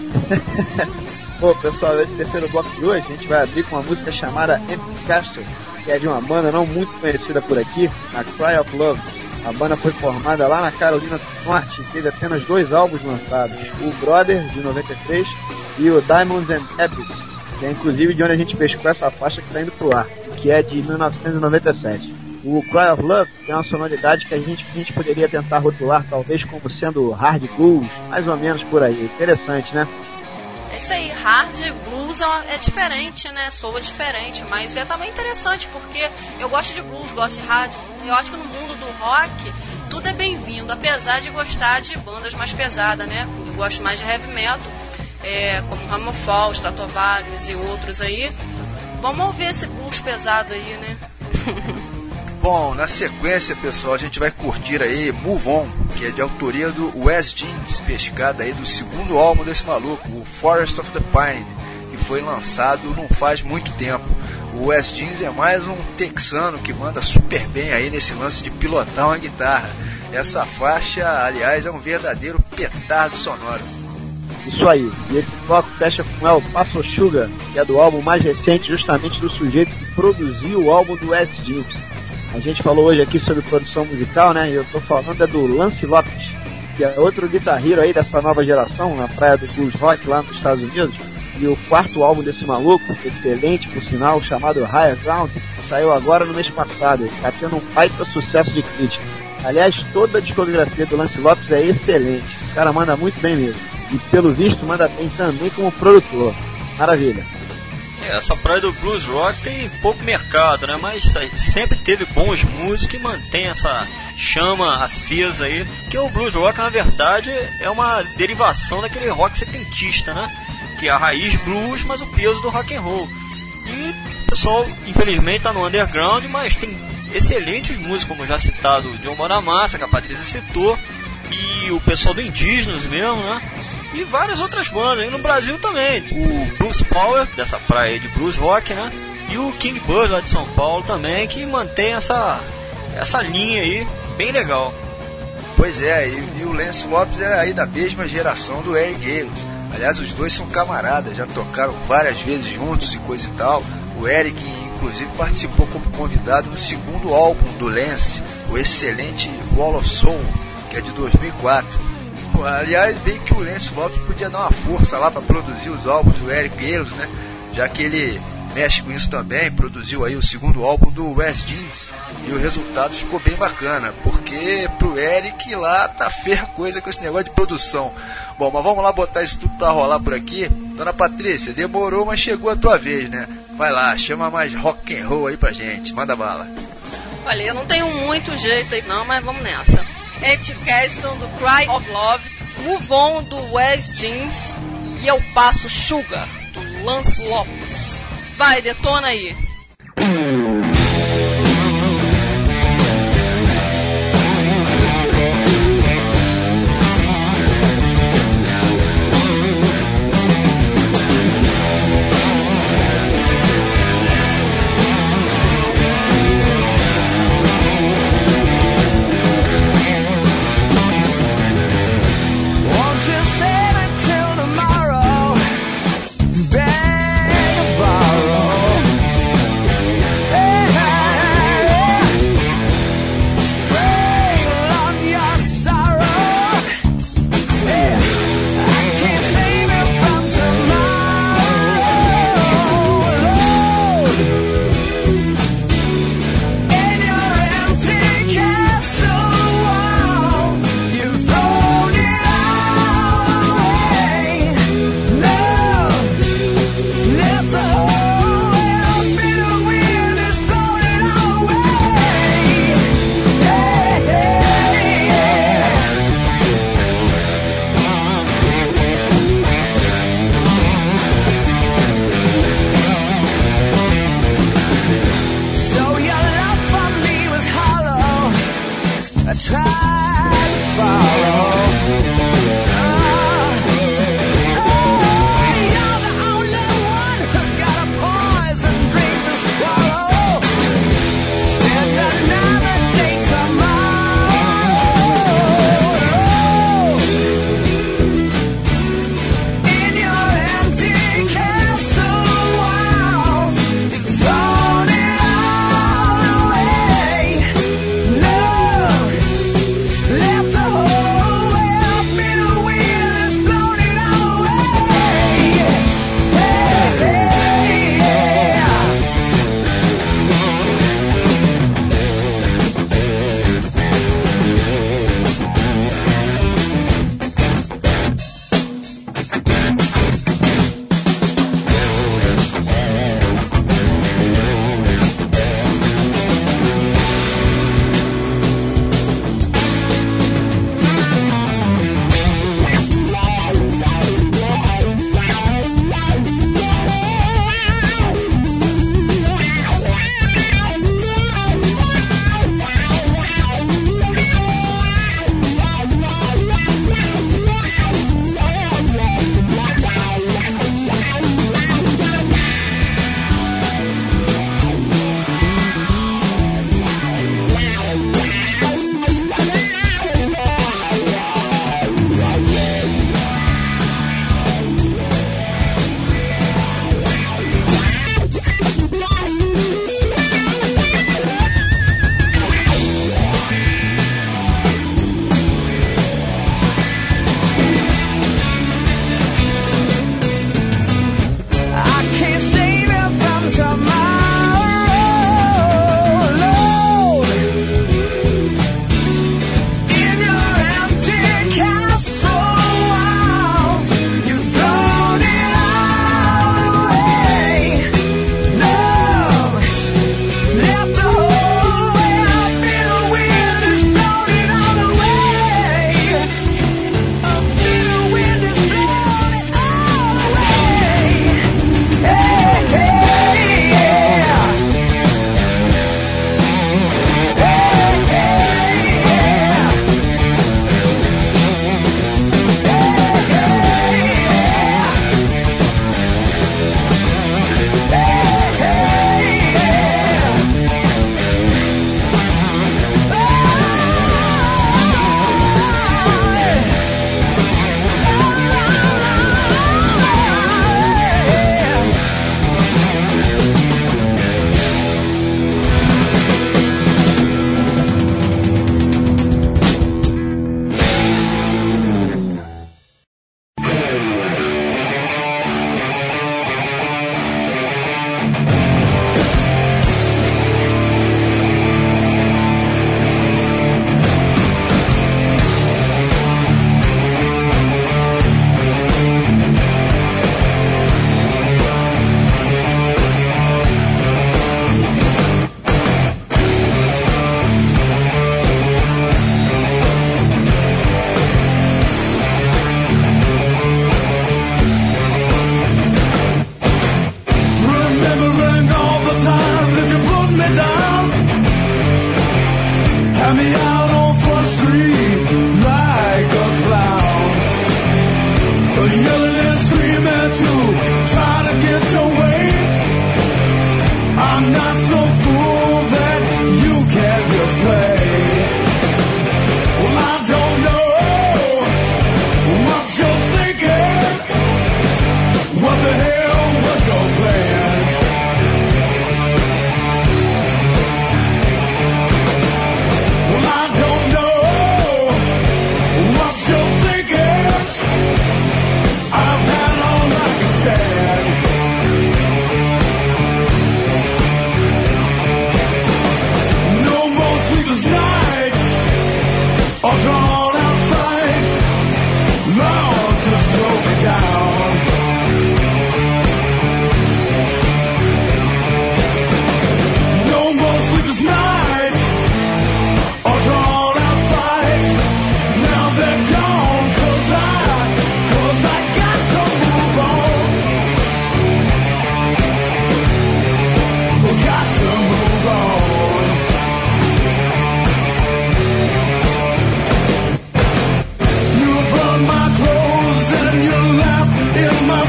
Bom, pessoal, esse terceiro bloco de hoje a gente vai abrir com uma música chamada Empty Castle, que é de uma banda não muito conhecida por aqui, a Cry of Love. A banda foi formada lá na Carolina do Norte e teve apenas 2 álbuns lançados, o Brother, de 93, e o Diamonds and Epics, que é inclusive de onde a gente pescou essa faixa que está indo pro ar, que é de 1997. O Cry of Love tem uma sonoridade que a gente poderia tentar rotular talvez como sendo hard blues, mais ou menos por aí. Interessante, né? Isso aí, hard blues é diferente, né? Soa diferente, mas é também interessante, porque eu gosto de blues, gosto de hard. Eu acho que no mundo do rock, tudo é bem-vindo, apesar de gostar de bandas mais pesadas, né? Eu gosto mais de heavy metal, como Hammerfall, Stratovarius e outros aí. Vamos ouvir esse blues pesado aí, né? Bom, na sequência, pessoal, a gente vai curtir aí Move On, que é de autoria do Wes Jeans, pescada aí do segundo álbum desse maluco, o Forest of the Pine, que foi lançado não faz muito tempo. O Wes Jeans é mais um texano que manda super bem aí nesse lance de pilotar uma guitarra. Essa faixa, aliás, é um verdadeiro petardo sonoro. Isso aí, e esse bloco fecha com El Paso Sugar, que é do álbum mais recente, justamente do sujeito que produziu o álbum do Wes Jeans. A gente falou hoje aqui sobre produção musical, né? E eu tô falando do Lance Lopes, que é outro guitarrero aí dessa nova geração, na praia do blues rock lá nos Estados Unidos. E o quarto álbum desse maluco, excelente por sinal, chamado Higher Ground, saiu agora no mês passado. Tá tendo um baita sucesso de crítica. Aliás, toda a discografia do Lance Lopes é excelente. O cara manda muito bem mesmo. E pelo visto manda bem também como produtor. Maravilha. Essa praia do blues rock tem pouco mercado, né? Mas sempre teve bons músicos que mantém essa chama acesa aí. Que o blues rock, na verdade, é uma derivação daquele rock setentista, né? Que é a raiz blues, mas o peso do rock and roll. E o pessoal, infelizmente, tá no underground, mas tem excelentes músicos, como já citado o John Bonamassa, que a Patrícia citou, e o pessoal do Indígenas mesmo, né? E várias outras bandas, e no Brasil também. O Blues Power, dessa praia de blues rock, né? E o King Buzz lá de São Paulo também, que mantém essa linha aí, bem legal. Pois é, e o Lance Lopes é aí da mesma geração do Eric Gales. Aliás, os dois são camaradas, já tocaram várias vezes juntos e coisa e tal. O Eric, inclusive participou como convidado no segundo álbum do Lance, o excelente Wall of Soul, que é de 2004. Pô, aliás, bem que o Lance Lopes podia dar uma força lá para produzir os álbuns do Eric Gales, né? Já que ele mexe com isso também, produziu aí o segundo álbum do Wes Jeans, e o resultado ficou bem bacana, porque pro Eric lá tá feia coisa com esse negócio de produção. Bom, mas vamos lá botar isso tudo pra rolar por aqui. Dona Patrícia, demorou, mas chegou a tua vez, né? Vai lá, chama mais rock and roll aí pra gente, manda bala. Olha, eu não tenho muito jeito aí não, mas vamos nessa. Empty Castle do Cry of Love, Move On do Wes Jeans e Eu Passo Sugar do Lance Lopes. Vai, detona aí.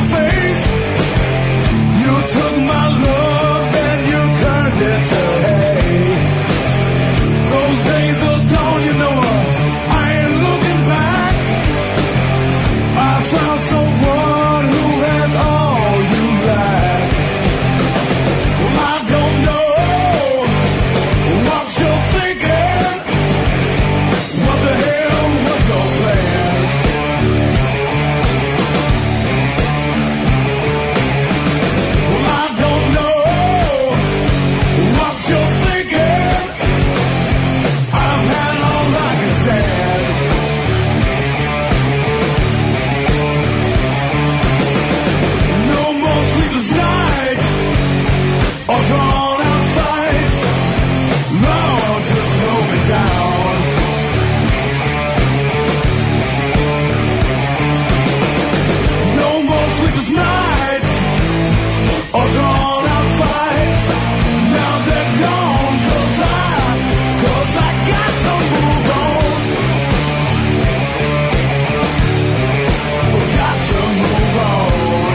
faith. You took my love and you turned it to hate. Those days are gone, you know I ain't looking back. I found someone who has all you lack. Well, I don't know what you're thinking. What the hell was your plan? Well, I don't know what you're thinking. I've had all I can stand. No more sleepless nights or drawn out fights. Lord, to slow me down. No more sleepless nights or drawn out fights. Now they're gone, 'cause I got to move on. Got to move on.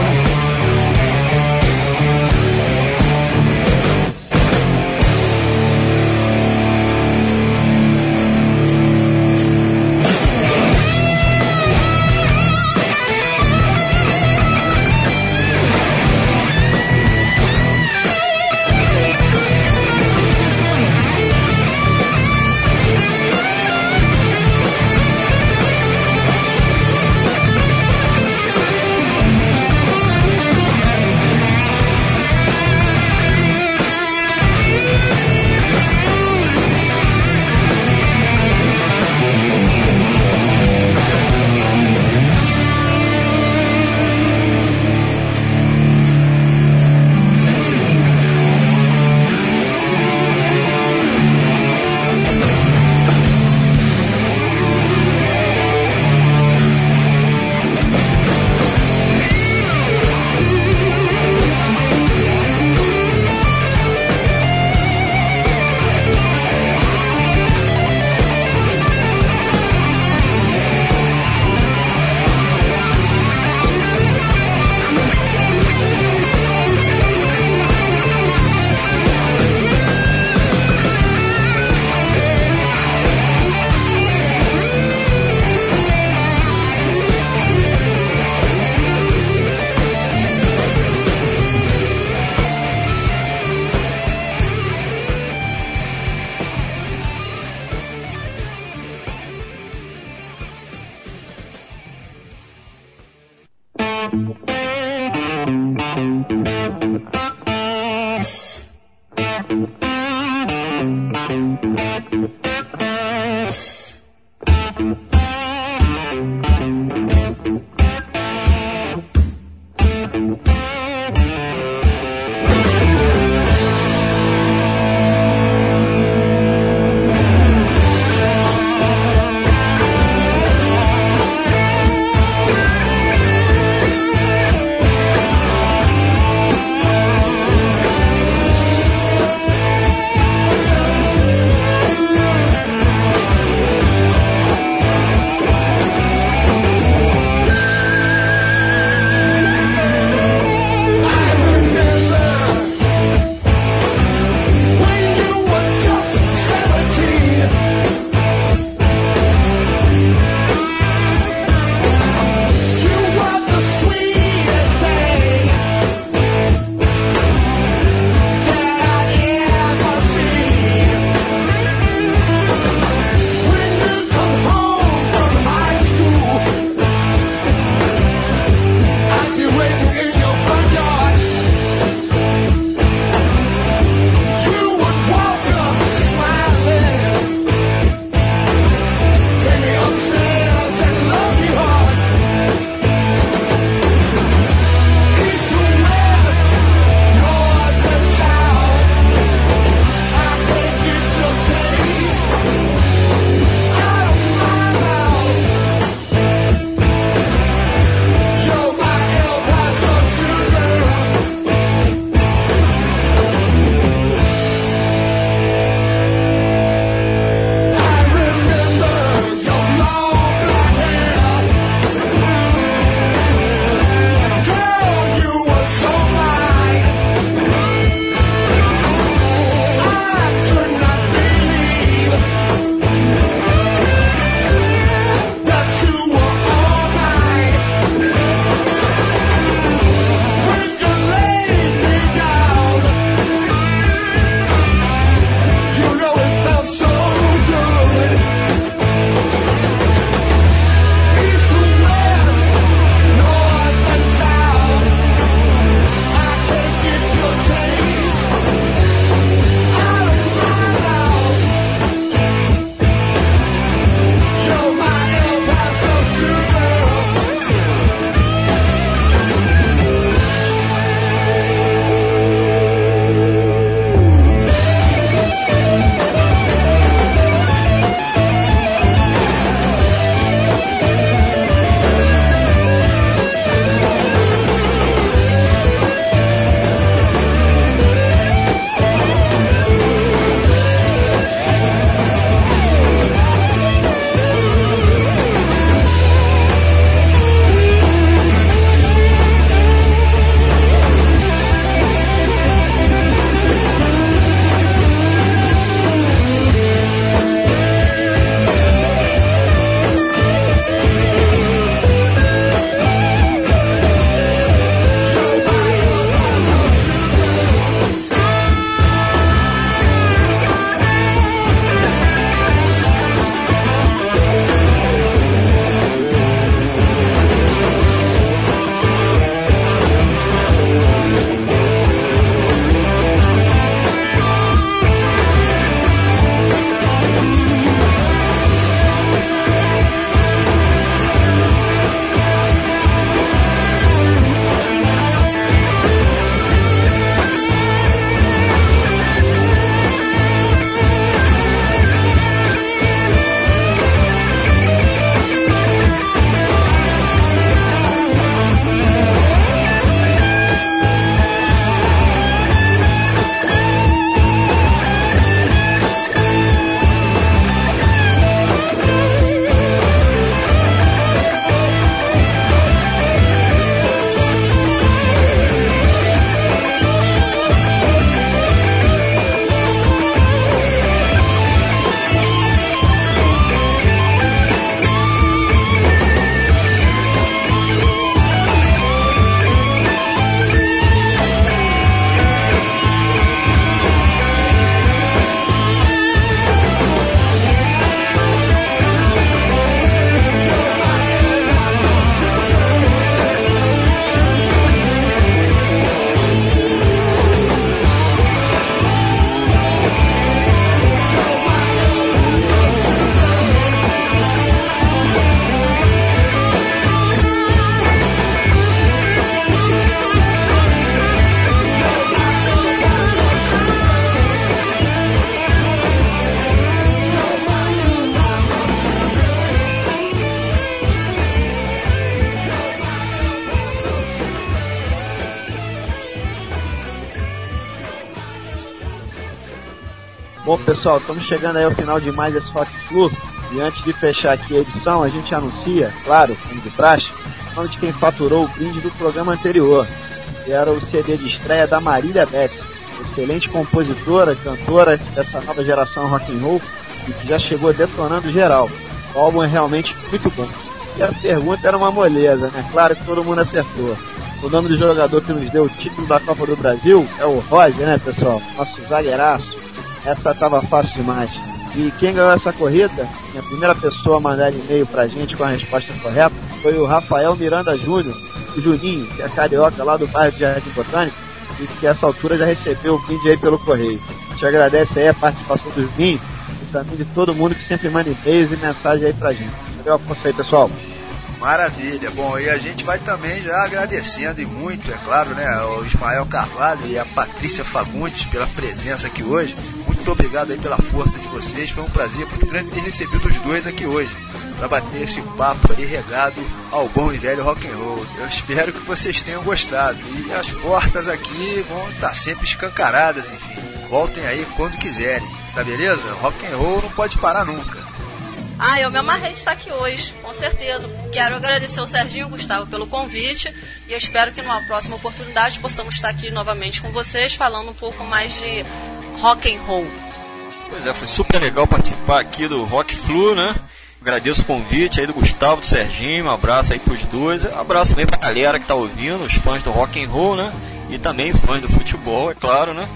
Bom, pessoal, estamos chegando aí ao final de mais esse Rock Flu. E antes de fechar aqui a edição, a gente anuncia, claro, como de praxe, o nome de quem faturou o brinde do programa anterior, que era o CD de estreia da Marília Betts, excelente compositora, cantora dessa nova geração rock and roll e que já chegou detonando geral. O álbum é realmente muito bom. E a pergunta era uma moleza, né? Claro que todo mundo acertou. O nome do jogador que nos deu o título da Copa do Brasil é o Roger, né, pessoal? Nosso zagueiraço. Essa tava fácil demais. E quem ganhou essa corrida, a primeira pessoa a mandar e-mail pra gente com a resposta correta, foi o Rafael Miranda Júnior, o Juninho, que é carioca lá do bairro de Jardim Botânico, e que a essa altura já recebeu o brinde aí pelo correio. A gente agradece aí a participação do Juninho e também de todo mundo que sempre manda e-mails e mensagem aí pra gente. Valeu a força aí, pessoal. Maravilha. Bom, e a gente vai também já agradecendo e muito, é claro, né, ao Ismael Carvalho e a Patrícia Fagundes pela presença aqui hoje. Muito obrigado aí pela força de vocês. Foi um prazer muito grande ter recebido os dois aqui hoje para bater esse papo aí regado ao bom e velho rock and roll. Eu espero que vocês tenham gostado. E as portas aqui vão estar sempre escancaradas, enfim. Voltem aí quando quiserem, tá beleza? Rock and roll não pode parar nunca. Eu me amarrei de estar aqui hoje, com certeza. Quero agradecer ao Serginho e ao Gustavo pelo convite e eu espero que numa próxima oportunidade possamos estar aqui novamente com vocês, falando um pouco mais de rock and roll. Pois é, foi super legal participar aqui do Rock Flu, né? Agradeço o convite aí do Gustavo, do Serginho, um abraço aí pros dois, um abraço também pra galera que tá ouvindo, os fãs do rock and roll, né? E também fãs do futebol, é claro, né?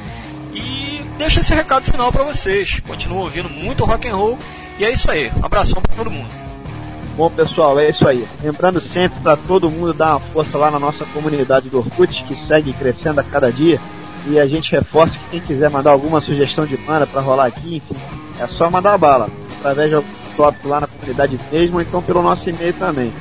E deixa esse recado final pra vocês, continuam ouvindo muito rock and roll. E é isso aí, um abração pra todo mundo. Bom, pessoal, é isso aí. Lembrando sempre para todo mundo dar uma força lá na nossa comunidade do Orkut, que segue crescendo a cada dia. E a gente reforça que quem quiser mandar alguma sugestão de banda para rolar aqui, enfim, é só mandar bala. Através de algum tópico lá na comunidade mesmo, ou então pelo nosso e-mail também.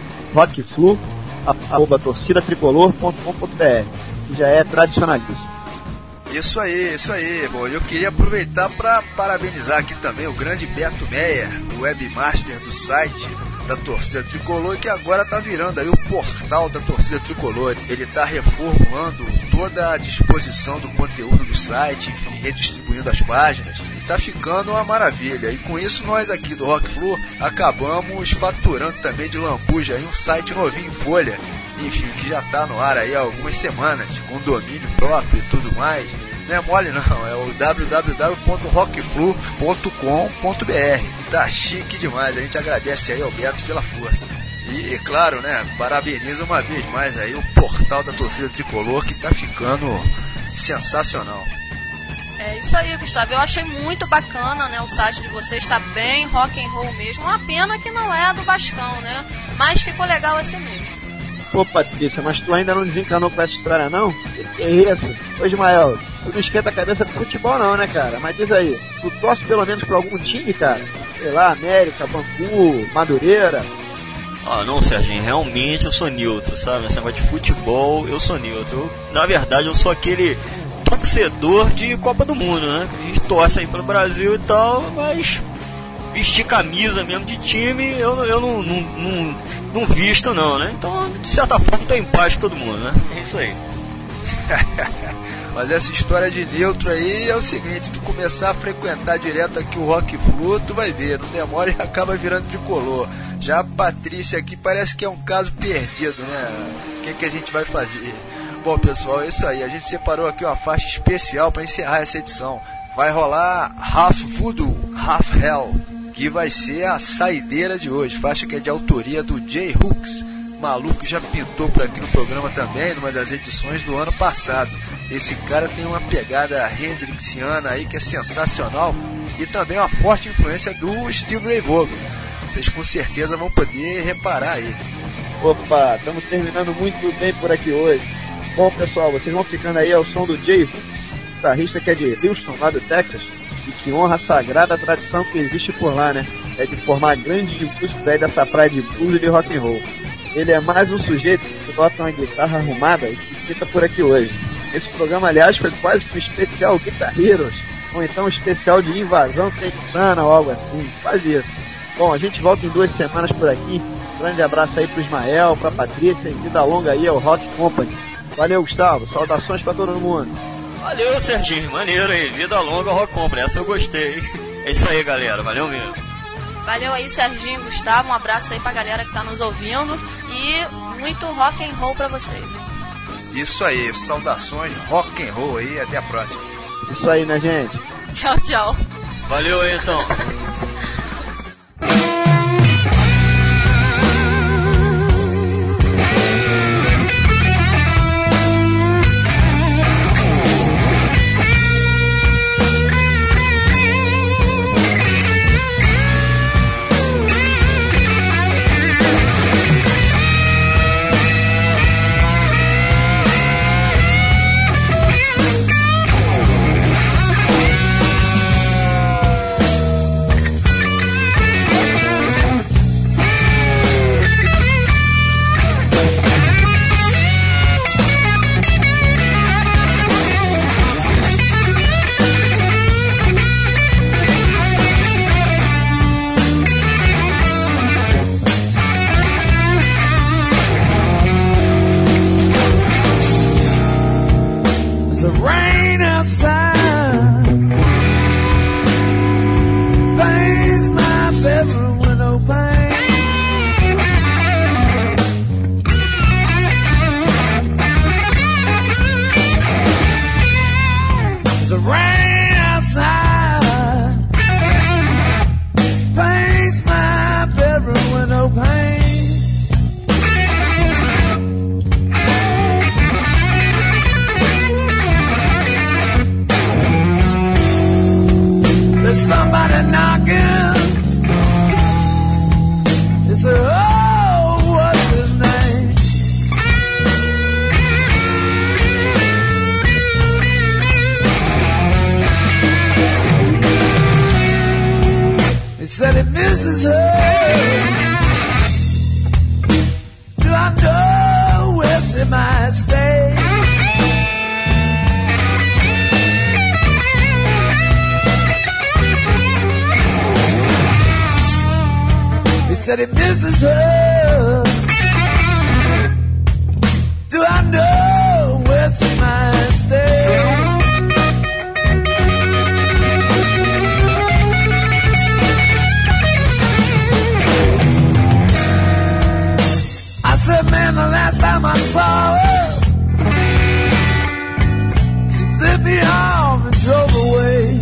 rockflu@torcidatricolor.com.br, que já é tradicionalíssimo. Isso aí, isso aí. Bom, eu queria aproveitar para parabenizar aqui também o grande Beto Meyer, o webmaster do site da Torcida Tricolor, que agora está virando aí o portal da Torcida Tricolor. Ele está reformulando toda a disposição do conteúdo do site, enfim, redistribuindo as páginas. E está ficando uma maravilha. E com isso nós aqui do Rock Flu acabamos faturando também de lambuja aí um site novinho em folha. Enfim, que já está no ar aí há algumas semanas, com domínio próprio e tudo mais. Não é mole não, é o www.rockflu.com.br. Tá chique demais, a gente agradece aí ao Beto pela força. E claro, né, parabeniza uma vez mais aí o portal da Torcida Tricolor, que tá ficando sensacional. É isso aí, Gustavo. Eu achei muito bacana, né? O site de vocês está bem rock and roll mesmo. Uma pena que não é do Vascão, né? Mas ficou legal assim mesmo. Pô, Patrícia, mas tu ainda não desencanou com essa história, não? Que é isso? Ô, Ismael, tu não esquenta a cabeça com futebol, não, né, cara? Mas diz aí, tu torce pelo menos pra algum time, cara? Sei lá, América, Bangu, Madureira? Não, Serginho, realmente eu sou neutro, sabe? Esse negócio de futebol, eu sou neutro. Na verdade, eu sou aquele torcedor de Copa do Mundo, né? A gente torce aí pelo Brasil e tal, mas vestir camisa mesmo de time, eu não visto não, né? Então, de certa forma, tô em paz com todo mundo, né? É isso aí. Mas essa história de neutro aí é o seguinte, se tu começar a frequentar direto aqui o Rock Flu, tu vai ver, não demora e acaba virando tricolor. Já a Patrícia aqui parece que é um caso perdido, né? O que a gente vai fazer? Bom, pessoal, é isso aí. A gente separou aqui uma faixa especial para encerrar essa edição. Vai rolar Half Voodoo, Half Hell, que vai ser a saideira de hoje. Faixa que é de autoria do Jay Hooks, maluco, já pintou por aqui no programa também, numa das edições do ano passado. Esse cara tem uma pegada hendrixiana aí que é sensacional e também uma forte influência do Steve Ray Vaughan. Vocês com certeza vão poder reparar aí. Opa, estamos terminando muito bem por aqui hoje. Bom, pessoal, vocês vão ficando aí ao som do Jay Hooks, guitarrista que é de Houston, lá do Texas, e que honra a sagrada tradição que existe por lá, né? É de formar grandes músicos aí dessa praia de blues e de rock and roll. Ele é mais um sujeito que bota uma guitarra arrumada e que fica por aqui hoje. Esse programa, aliás, foi quase um especial Guitar Heroes, ou então um especial de invasão texana ou algo assim, quase isso. Bom, a gente volta em 2 semanas por aqui. Grande abraço aí pro Ismael, pra Patrícia e vida longa aí ao Rock Company. Valeu, Gustavo. Saudações pra todo mundo. Valeu, Serginho, maneiro aí, vida longa, Rock Company, essa eu gostei. É isso aí, galera, valeu mesmo. Valeu aí, Serginho e Gustavo, um abraço aí pra galera que tá nos ouvindo e muito rock and roll pra vocês. Isso aí, saudações rock and roll aí, até a próxima. Isso aí, né, gente? Tchau, tchau. Valeu aí, então. Said he misses her. Do I know where she might stay? He said he misses her. Do I know where she might stay? I said, man, the last time I saw her, she flipped me off and drove away.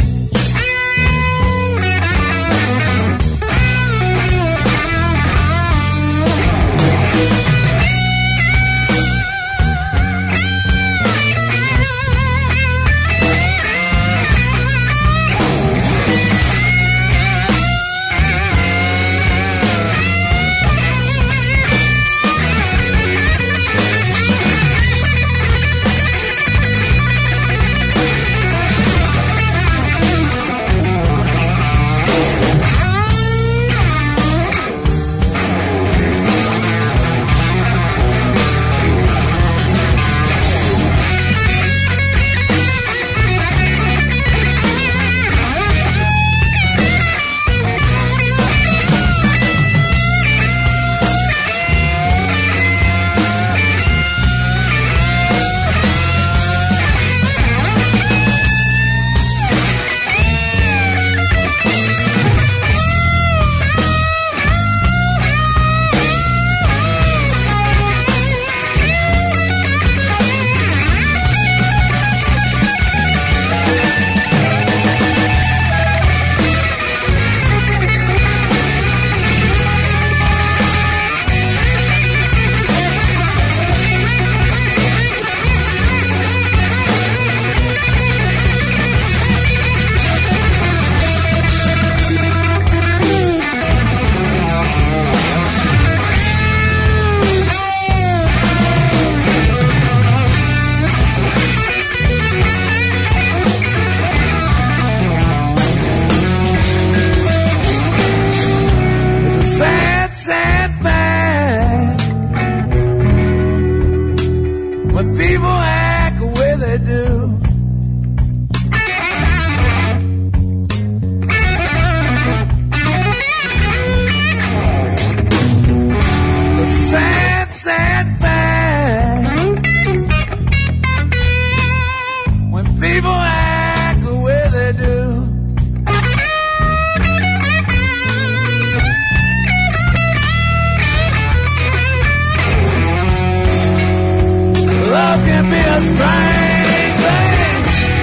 be a strange thing.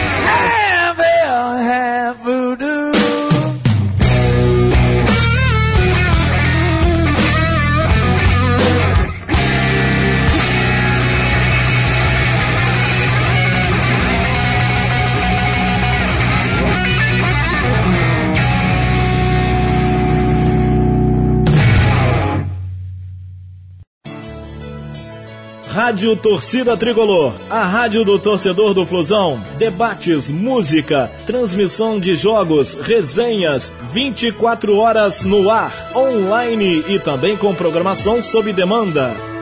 Have voodoo. Rádio Torcida Tricolor, a rádio do torcedor do Flusão. Debates, música, transmissão de jogos, resenhas, 24 horas no ar, online e também com programação sob demanda.